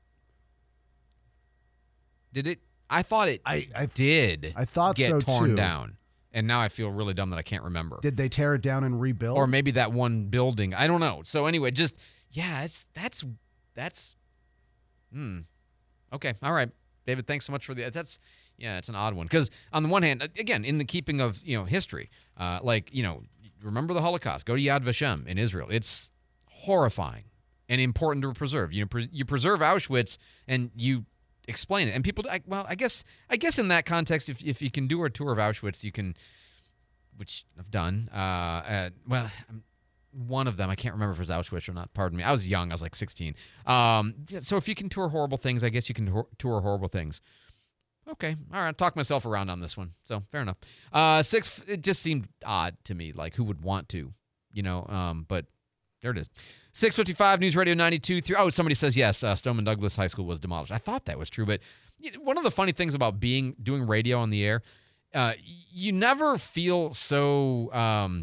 Did it? I thought it I, I did. I thought get so, torn too. down, and now I feel really dumb that I can't remember. Did they tear it down and rebuild? Or maybe that one building. I don't know. So anyway, just yeah, it's that's that's. Hmm. Okay. All right, David. Thanks so much for the. That's yeah, it's an odd one because on the one hand, again, in the keeping of you know history, uh, like you know, remember the Holocaust. Go to Yad Vashem in Israel. It's horrifying and important to preserve. You know, pre- you preserve Auschwitz and you explain it. And people, I, well, I guess, I guess in that context, if if you can do a tour of Auschwitz, you can, which I've done. Uh, uh well, I'm, one of them, I can't remember if it was Auschwitz or not. Pardon me. I was young. I was like sixteen. Um, so if you can tour horrible things, I guess you can tour, tour horrible things. Okay. All right. Talk myself around on this one. So fair enough. Uh, six. It just seemed odd to me. Like who would want to, you know? Um, but there it is. six fifty-five News Radio ninety-two three. Oh, somebody says yes. Uh, Stoneman Douglas High School was demolished. I thought that was true, but one of the funny things about being doing radio on the air, uh, you never feel so um,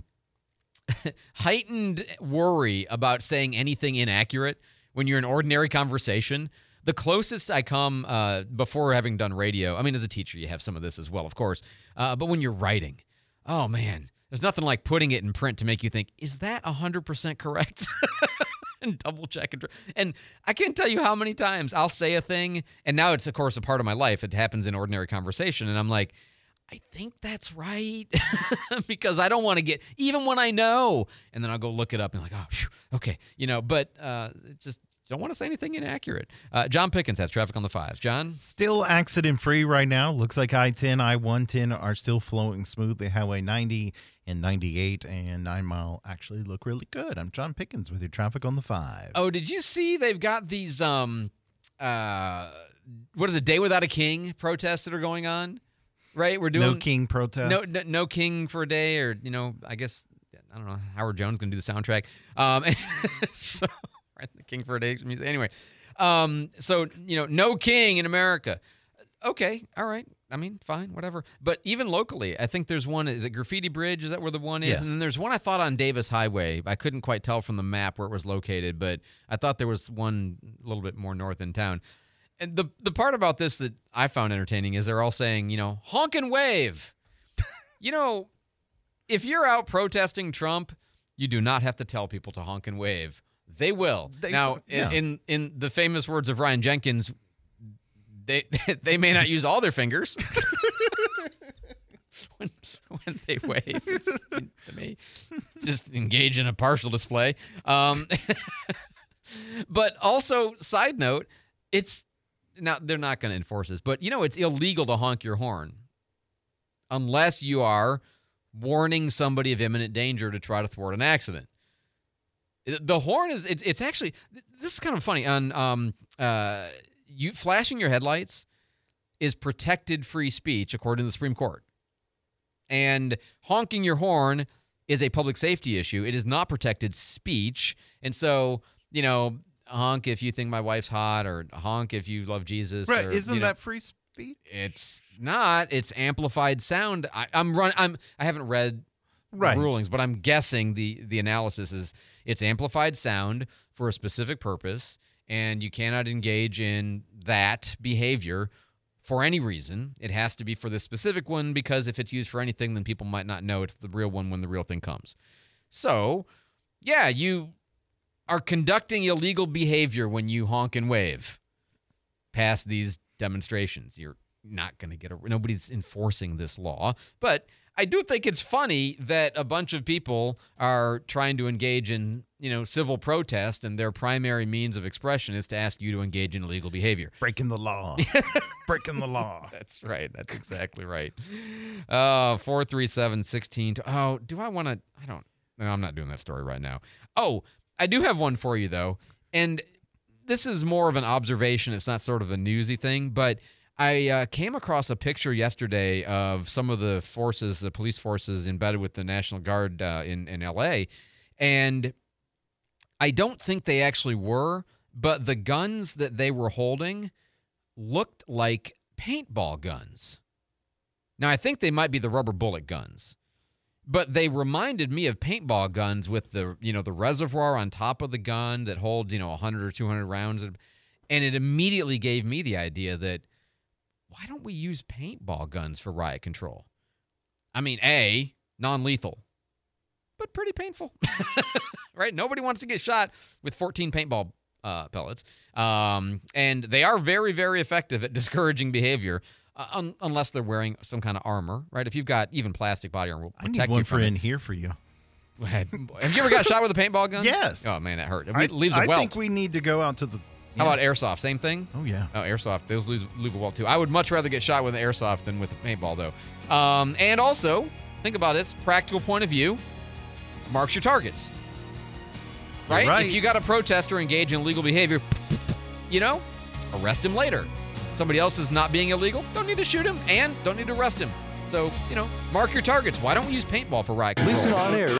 heightened worry about saying anything inaccurate when you're in ordinary conversation. The closest I come uh, before having done radio, I mean, as a teacher, you have some of this as well, of course. Uh, but when you're writing, oh, man, there's nothing like putting it in print to make you think, is that one hundred percent correct? And double check. And, and I can't tell you how many times I'll say a thing, and now it's, of course, a part of my life. It happens in ordinary conversation, and I'm like, I think that's right, because I don't want to get, even when I know, and then I'll go look it up and like, oh, phew, okay, you know, but uh, it just don't want to say anything inaccurate. Uh, John Pickens has traffic on the fives. John? Still accident-free right now. Looks like I ten, I one ten are still flowing smoothly. Highway ninety and ninety-eight and nine Mile actually look really good. I'm John Pickens with your traffic on the five. Oh, did you see they've got these, um, uh, what is it, Day Without a King protests that are going on? Right? We're doing No King protest. No, no, no King for a day, or, you know, I guess, I don't know, Howard Jones going to do the soundtrack. Um, so... Right, the King for a Day music. Anyway, um, so, you know, no king in America. Okay, all right. I mean, fine, whatever. But even locally, I think there's one, is it Graffiti Bridge? Is that where the one is? Yes. And then there's one I thought on Davis Highway. I couldn't quite tell from the map where it was located, but I thought there was one a little bit more north in town. And the, the part about this that I found entertaining is they're all saying, you know, honk and wave. You know, if you're out protesting Trump, you do not have to tell people to honk and wave. They will. They, now, yeah. in, in in the famous words of Ryan Jenkins, they they may not use all their fingers when when they wave. It's, they may just engage in a partial display. Um, but also, side note, it's now they're not going to enforce this, but you know it's illegal to honk your horn unless you are warning somebody of imminent danger to try to thwart an accident. The horn is, it's it's actually, this is kind of funny. On um uh you flashing your headlights is protected free speech according to the Supreme Court. And honking your horn is a public safety issue. It is not protected speech. And so, you know, honk if you think my wife's hot, or honk if you love Jesus. Right, or, isn't you know, that free speech? It's not. It's amplified sound. I, I'm run I'm I haven't read Right. the rulings, but I'm guessing the the analysis is it's amplified sound for a specific purpose, and you cannot engage in that behavior for any reason. It has to be for the specific one, because if it's used for anything, then people might not know it's the real one when the real thing comes. So, yeah, you are conducting illegal behavior when you honk and wave past these demonstrations. You're not going to get a... Nobody's enforcing this law, but I do think it's funny that a bunch of people are trying to engage in, you know, civil protest, and their primary means of expression is to ask you to engage in illegal behavior. Breaking the law. Breaking the law. That's right. That's exactly right. Uh, four three seven, one six. Oh, do I want to? I don't. No, I'm not doing that story right now. Oh, I do have one for you, though. And this is more of an observation. It's not sort of a newsy thing, but I uh, came across a picture yesterday of some of the forces, the police forces embedded with the National Guard uh, in, in L A, and I don't think they actually were, but the guns that they were holding looked like paintball guns. Now, I think they might be the rubber bullet guns, but they reminded me of paintball guns with the, you know, the reservoir on top of the gun that holds, you know, one hundred or two hundred rounds. And it immediately gave me the idea that, why don't we use paintball guns for riot control? I mean, A, non-lethal, but pretty painful, right? Nobody wants to get shot with fourteen paintball uh, pellets. Um, and they are very, very effective at discouraging behavior, uh, un- unless they're wearing some kind of armor, right? If you've got even plastic body armor, will I protect need one you from for it. in here for you. Have you ever got shot with a paintball gun? Yes. Oh, man, that hurt. It I, leaves a I welt. think we need to go out to the... How about airsoft? Same thing? Oh, yeah. Oh, airsoft. Those leave, leave a welt, too. I would much rather get shot with an airsoft than with a paintball, though. Um, and also, think about this, practical point of view, marks your targets. Right? You're right. If you got a protester engage in illegal behavior, you know, arrest him later. Somebody else is not being illegal, don't need to shoot him, and don't need to arrest him. So, you know, mark your targets. Why don't we use paintball for riot control? Listen on air